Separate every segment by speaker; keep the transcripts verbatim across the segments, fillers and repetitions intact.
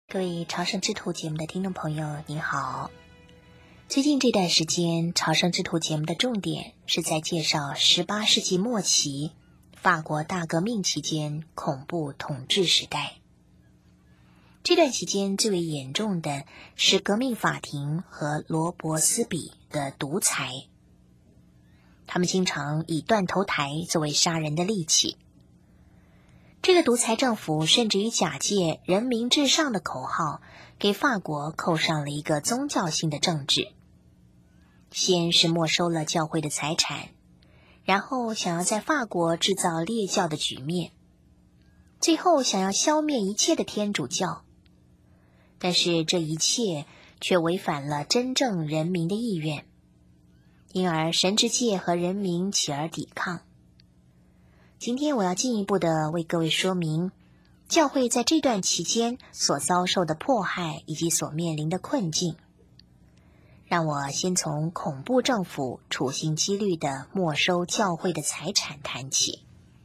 Speaker 1: 各位朝圣之途节目的听众朋友你好，最近这段时间朝圣之途节目的重点是在介绍十八世纪末期法国大革命期间恐怖统治时代。这段期间最为严重的是革命法庭和罗伯斯比的独裁，他们经常以断头台作为杀人的利器。这个独裁政府甚至于假借人民至上的口号，给法国扣上了一个宗教性的政治。先是没收了教会的财产，然后想要在法国制造列教的局面，最后想要消灭一切的天主教。但是这一切却违反了真正人民的意愿，因而神职界和人民起而抵抗。今天我要进一步的为各位说明教会在这段期间所遭受的迫害以及所面临的困境。让我先从恐怖政府处心积虑的没收教会的财产谈起。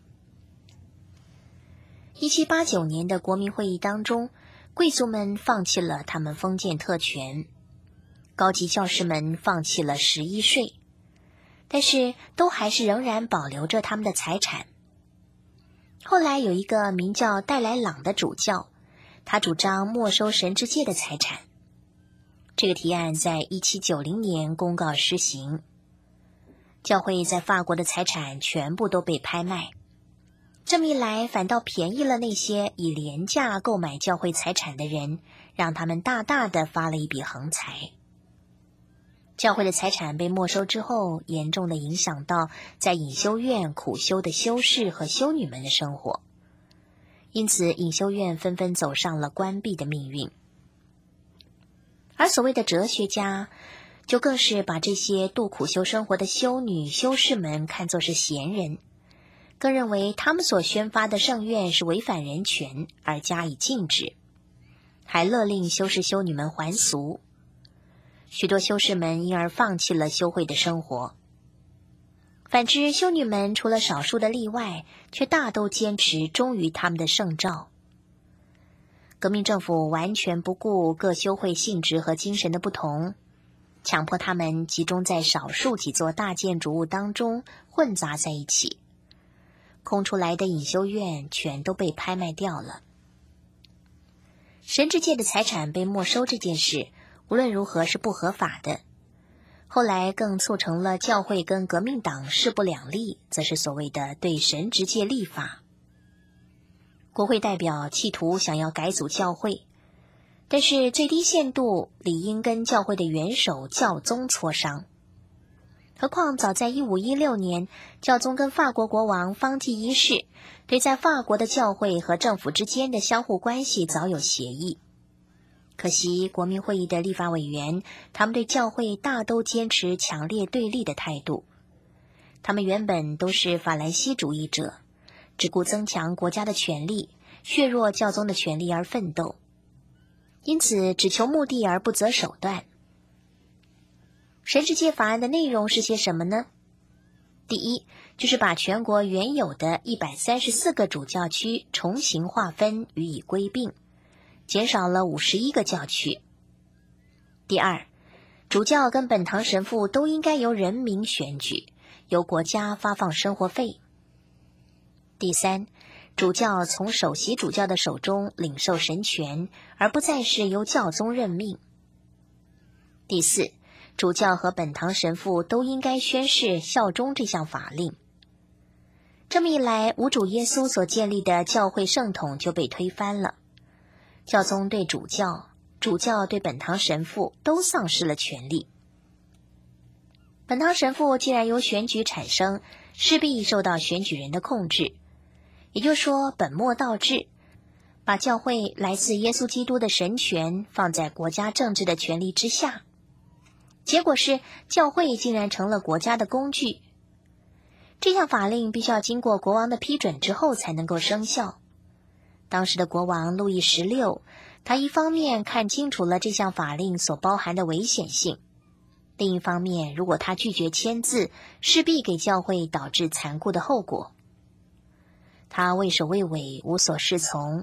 Speaker 1: 一七八九年的国民会议当中，贵族们放弃了他们封建特权，高级教士们放弃了十一税，但是都还是仍然保留着他们的财产。后来有一个名叫戴莱朗的主教，他主张没收神职界的财产。这个提案在一七九零年公告施行，教会在法国的财产全部都被拍卖。这么一来，反倒便宜了那些以廉价购买教会财产的人，让他们大大的发了一笔横财。教会的财产被没收之后，严重的影响到在隐修院苦修的修士和修女们的生活，因此隐修院纷纷走上了关闭的命运。而所谓的哲学家，就更是把这些度苦修生活的修女、修士们看作是闲人，更认为他们所宣发的圣愿是违反人权而加以禁止，还勒令修士修女们还俗。许多修士们因而放弃了修会的生活。反之，修女们除了少数的例外，却大都坚持忠于他们的圣召。革命政府完全不顾各修会性质和精神的不同，强迫他们集中在少数几座大建筑物当中混杂在一起。空出来的隐修院全都被拍卖掉了。神职界的财产被没收这件事无论如何是不合法的，后来更促成了教会跟革命党势不两立，则是所谓的对神职界立法。国会代表企图想要改组教会，但是最低限度理应跟教会的元首教宗磋商。何况早在一五一六年，教宗跟法国国王方济一世对在法国的教会和政府之间的相互关系早有协议。可惜国民会议的立法委员，他们对教会大都坚持强烈对立的态度。他们原本都是法兰西主义者，只顾增强国家的权力，削弱教宗的权力而奋斗，因此只求目的而不择手段。神职界法案的内容是些什么呢？第一，就是把全国原有的一百三十四个主教区重新划分予以归并，减少了五十一个教区。第二，主教跟本堂神父都应该由人民选举，由国家发放生活费。第三，主教从首席主教的手中领受神权，而不再是由教宗任命。第四，主教和本堂神父都应该宣誓效忠这项法令。这么一来，无主耶稣所建立的教会圣统就被推翻了。教宗对主教，主教对本堂神父都丧失了权力。本堂神父既然由选举产生，势必受到选举人的控制，也就是说本末倒置，把教会来自耶稣基督的神权放在国家政治的权力之下。结果是教会竟然成了国家的工具。这项法令必须要经过国王的批准之后才能够生效。当时的国王路易十六，他一方面看清楚了这项法令所包含的危险性，另一方面，如果他拒绝签字，势必给教会导致残酷的后果。他畏首畏尾，无所适从，于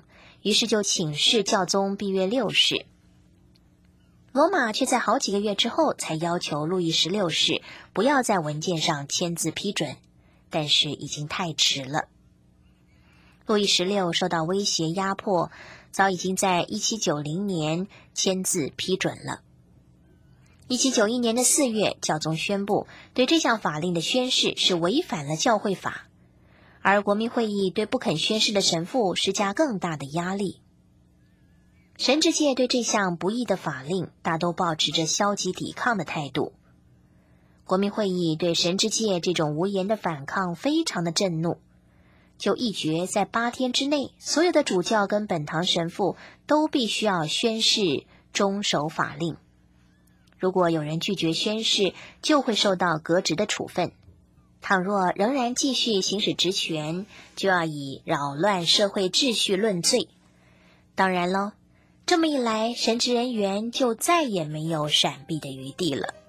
Speaker 1: 于是就请示教宗庇约六世。罗马却在好几个月之后才要求路易十六世不要在文件上签字批准，但是已经太迟了。路易十六受到威胁压迫，早已经在一七九零年签字批准了。一七九一年的四月，教宗宣布对这项法令的宣誓是违反了教会法，而国民会议对不肯宣誓的神父施加更大的压力。神职界对这项不义的法令大都保持着消极抵抗的态度。国民会议对神职界这种无言的反抗非常的震怒，就议决在八天之内，所有的主教跟本堂神父都必须要宣誓遵守法令。如果有人拒绝宣誓，就会受到革职的处分。倘若仍然继续行使职权，就要以扰乱社会秩序论罪。当然咯，这么一来，神职人员就再也没有闪避的余地了。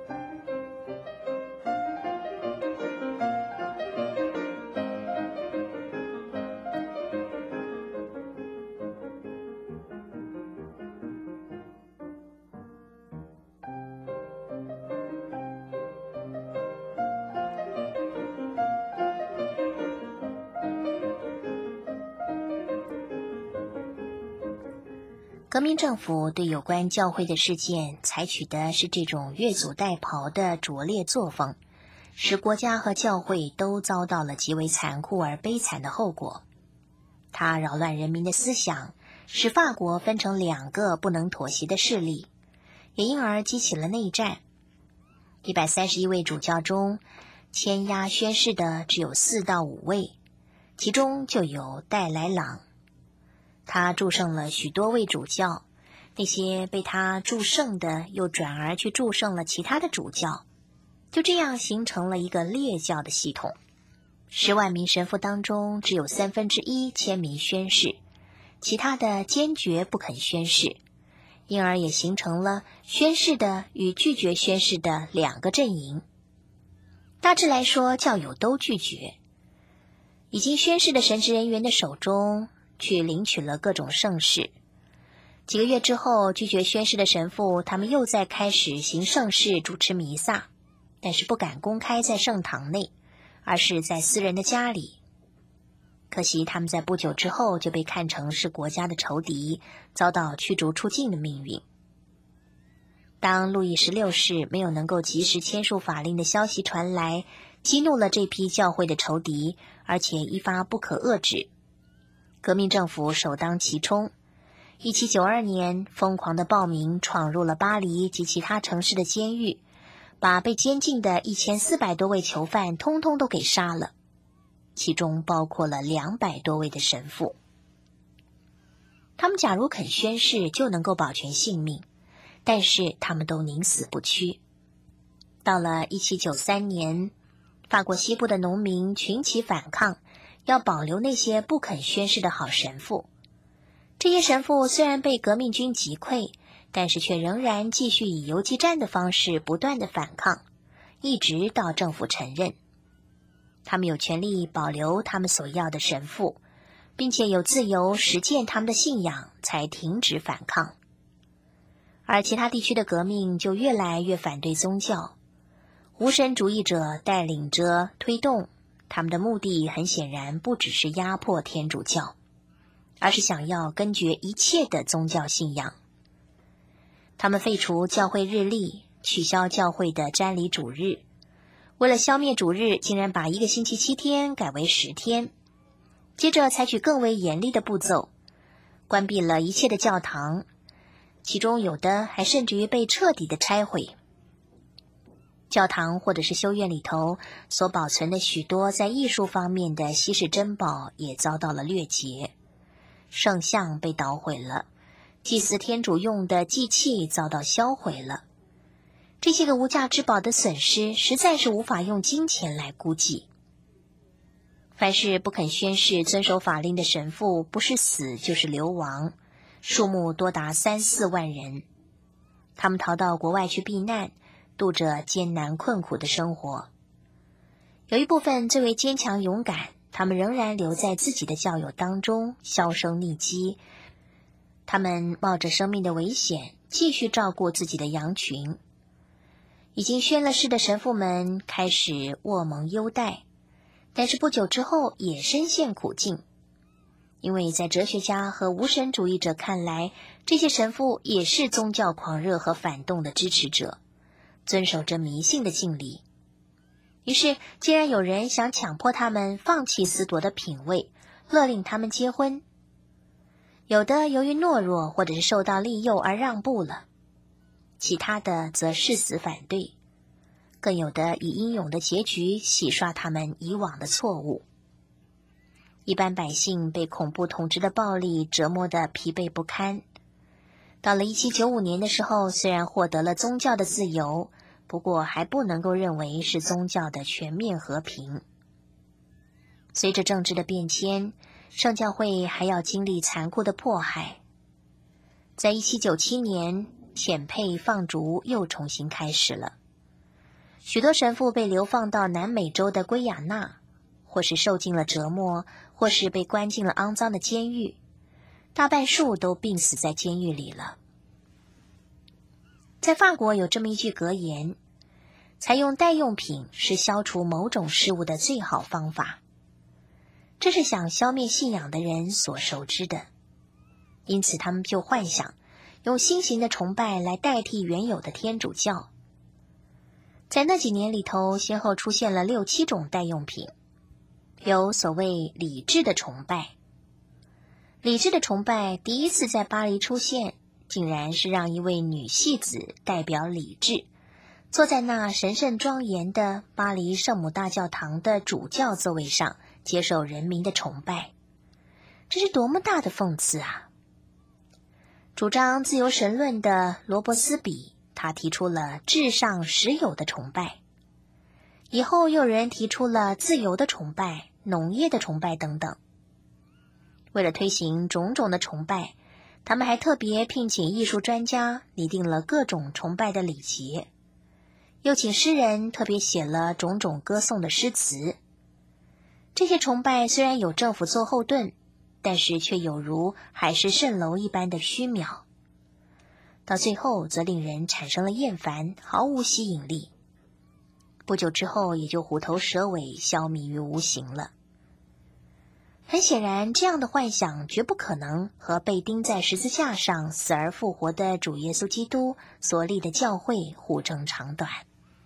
Speaker 1: 革命政府对有关教会的事件采取的是这种越俎代庖的拙劣作风，使国家和教会都遭到了极为残酷而悲惨的后果。它扰乱人民的思想，使法国分成两个不能妥协的势力，也因而激起了内战。一百三十一位主教中，签押宣誓的只有四到五位，其中就有戴莱朗。他祝圣了许多位主教，那些被他祝圣的又转而去祝圣了其他的主教，就这样形成了一个列教的系统。十万名神父当中只有三分之一签名宣誓，其他的坚决不肯宣誓，因而也形成了宣誓的与拒绝宣誓的两个阵营。大致来说，教友都拒绝。已经宣誓的神职人员的手中去领取了各种圣事。几个月之后，拒绝宣誓的神父他们又在开始行圣事，主持弥撒，但是不敢公开在圣堂内，而是在私人的家里。可惜他们在不久之后就被看成是国家的仇敌，遭到驱逐出境的命运。当路易十六世没有能够及时签署法令的消息传来，激怒了这批教会的仇敌，而且一发不可遏制。革命政府首当其冲，一七九二年，疯狂的暴民闯入了巴黎及其他城市的监狱，把被监禁的一千四百多位囚犯通通都给杀了，其中包括了两百多位的神父。他们假如肯宣誓，就能够保全性命，但是他们都宁死不屈。到了一七九三年，法国西部的农民群起反抗，要保留那些不肯宣誓的好神父。这些神父虽然被革命军击溃，但是却仍然继续以游击战的方式不断的反抗，一直到政府承认。他们有权利保留他们所要的神父，并且有自由实践他们的信仰，才停止反抗。而其他地区的革命就越来越反对宗教，无神主义者带领着推动，他们的目的很显然不只是压迫天主教，而是想要根绝一切的宗教信仰。他们废除教会日历，取消教会的瞻礼主日，为了消灭主日，竟然把一个星期七天改为十天。接着采取更为严厉的步骤，关闭了一切的教堂，其中有的还甚至于被彻底的拆毁。教堂或者是修院里头所保存的许多在艺术方面的稀世珍宝也遭到了掠劫，圣像被捣毁了，祭祀天主用的祭器遭到销毁了。这些个无价之宝的损失实在是无法用金钱来估计。凡是不肯宣誓遵守法令的神父，不是死就是流亡，数目多达三四万人。他们逃到国外去避难，度着艰难困苦的生活。有一部分最为坚强勇敢， 他们仍然留在自己的教友当中销声匿迹，他们冒着生命的危险继续照顾自己的羊群。已经宣了誓的神父们开始握蒙优待，但是不久之后也深陷苦境，因为在哲学家和无神主义者看来，这些神父也是宗教狂热和反动的支持者，遵守着迷信的敬礼。于是竟然有人想强迫他们放弃思铎的品味，勒令他们结婚。有的由于懦弱或者是受到利诱而让步了，其他的则誓死反对，更有的以英勇的结局洗刷他们以往的错误。一般百姓被恐怖统治的暴力折磨得疲惫不堪。到了一七九五年的时候，虽然获得了宗教的自由，不过还不能够认为是宗教的全面和平。随着政治的变迁，圣教会还要经历残酷的迫害。在一七九七年，遣配放逐又重新开始了。许多神父被流放到南美洲的圭亚那，或是受尽了折磨，或是被关进了肮脏的监狱，大半数都病死在监狱里了。在法国有这么一句格言：采用代用品是消除某种事物的最好方法。这是想消灭信仰的人所熟知的，因此他们就幻想用新型的崇拜来代替原有的天主教。在那几年里头，先后出现了六七种代用品，有所谓理智的崇拜。理智的崇拜第一次在巴黎出现，竟然是让一位女戏子代表理智，坐在那神圣庄严的巴黎圣母大教堂的主教座位上，接受人民的崇拜。这是多么大的讽刺啊！主张自由神论的罗伯斯比，他提出了至上实有的崇拜。以后又有人提出了自由的崇拜、农业的崇拜等等。为了推行种种的崇拜，他们还特别聘请艺术专家拟定了各种崇拜的礼节，又请诗人特别写了种种歌颂的诗词。这些崇拜虽然有政府做后盾，但是却有如海市蜃楼一般的虚渺，到最后则令人产生了厌烦，毫无吸引力。不久之后也就虎头蛇尾，消弭于无形了。很显然，这样的幻想绝不可能和被钉在十字架上死而复活的主耶稣基督所立的教会互争长短。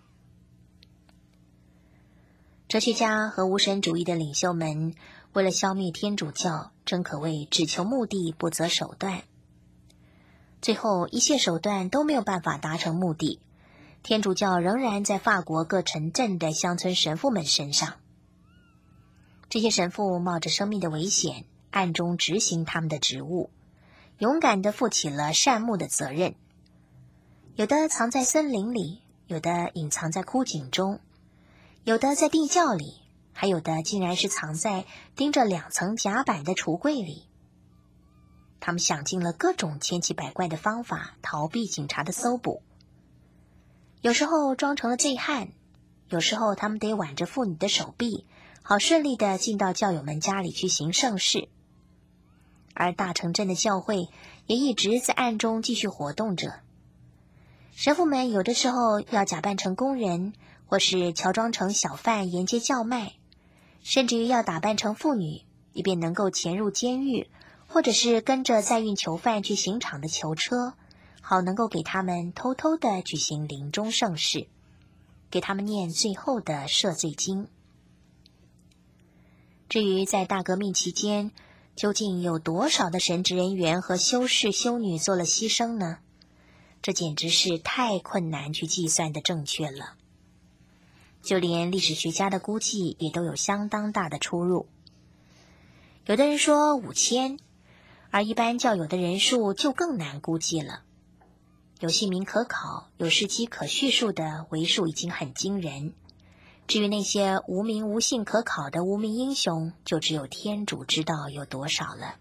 Speaker 1: 哲学家和无神主义的领袖们为了消灭天主教，真可谓只求目的不择手段。最后一切手段都没有办法达成目的，天主教仍然在法国各城镇的乡村神父们身上。这些神父冒着生命的危险，暗中执行他们的职务，勇敢地负起了善牧的责任。有的藏在森林里，有的隐藏在枯井中，有的在地窖里，还有的竟然是藏在钉着两层甲板的橱柜里。他们想尽了各种千奇百怪的方法逃避警察的搜捕，有时候装成了醉汉，有时候他们得挽着妇女的手臂，好顺利地进到教友们家里去行圣事。而大城镇的教会也一直在暗中继续活动着。神父们有的时候要假扮成工人，或是乔装成小贩沿街叫卖，甚至于要打扮成妇女，以便能够潜入监狱，或者是跟着载运囚犯去刑场的囚车，好能够给他们偷偷地举行临终圣事，给他们念最后的赦罪经。至于在大革命期间，究竟有多少的神职人员和修士修女做了牺牲呢？这简直是太困难去计算的正确了。就连历史学家的估计也都有相当大的出入。有的人说五千，而一般教友的人数就更难估计了。有姓名可考、有事迹可叙述的为数已经很惊人，至于那些无名无姓可考的无名英雄，就只有天主知道有多少了。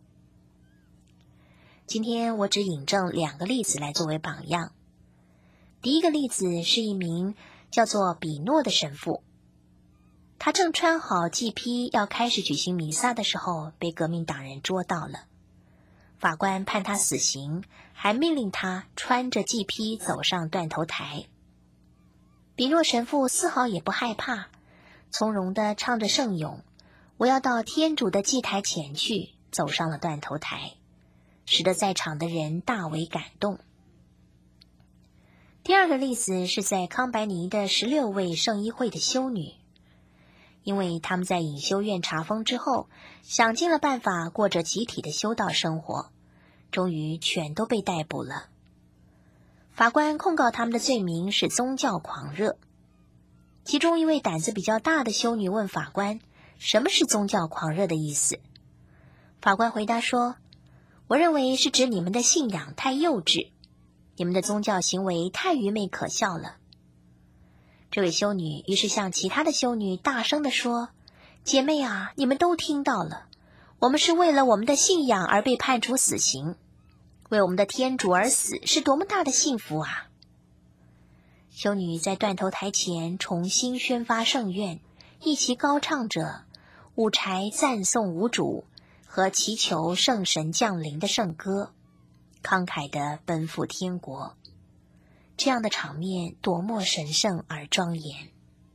Speaker 1: 今天我只引证两个例子来作为榜样。第一个例子是一名叫做比诺的神父。 他正穿好祭披要开始举行弥撒的时候，被革命党人捉到了。法官判他死刑，还命令他穿着祭披走上断头台。比若神父丝毫也不害怕，从容地唱着圣咏，我要到天主的祭台前去，走上了断头台，使得在场的人大为感动。第二个例子是在康白尼的十六位圣衣会的修女，因为他们在隐修院查封之后，想尽了办法过着集体的修道生活，终于全都被逮捕了。法官控告他们的罪名是宗教狂热。其中一位胆子比较大的修女问法官，什么是宗教狂热的意思？法官回答说，我认为是指你们的信仰太幼稚，你们的宗教行为太愚昧可笑了。这位修女于是向其他的修女大声地说，姐妹啊，你们都听到了，我们是为了我们的信仰而被判处死刑，为我们的天主而死是多么大的幸福啊！修女在断头台前重新宣发圣愿，一齐高唱着舞柴赞颂无主和祈求圣神降临的圣歌，慷慨地奔赴天国。这样的场面多么神圣而庄严！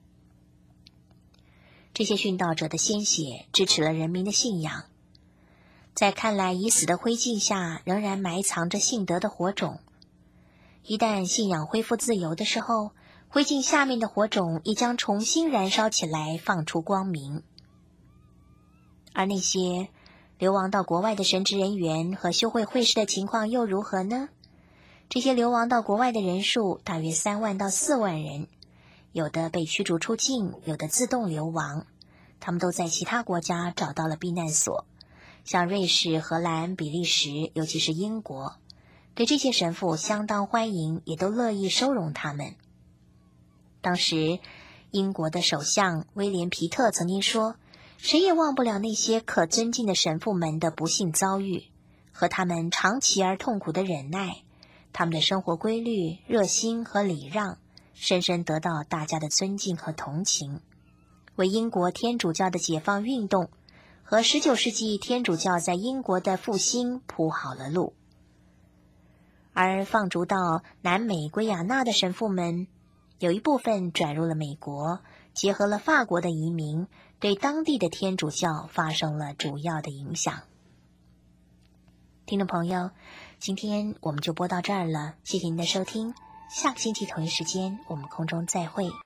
Speaker 1: 这些殉道者的鲜血支持了人民的信仰，在看来已死的灰烬下仍然埋藏着信德的火种。一旦信仰恢复自由的时候，灰烬下面的火种也将重新燃烧起来，放出光明。而那些流亡到国外的神职人员和修会会士的情况又如何呢？这些流亡到国外的人数大约三万到四万人，有的被驱逐出境，有的自动流亡。他们都在其他国家找到了避难所，像瑞士、荷兰、比利时，尤其是英国，对这些神父相当欢迎，也都乐意收容他们。当时英国的首相威廉·皮特曾经说，谁也忘不了那些可尊敬的神父们的不幸遭遇，和他们长期而痛苦的忍耐，他们的生活规律、热心和礼让，深深得到大家的尊敬和同情，为英国天主教的解放运动和十九世纪天主教在英国的复兴铺好了路。而放逐到南美圭亚那的神父们，有一部分转入了美国，结合了法国的移民，对当地的天主教发生了主要的影响。听众朋友，今天我们就播到这儿了，谢谢您的收听，下个星期同一时间我们空中再会。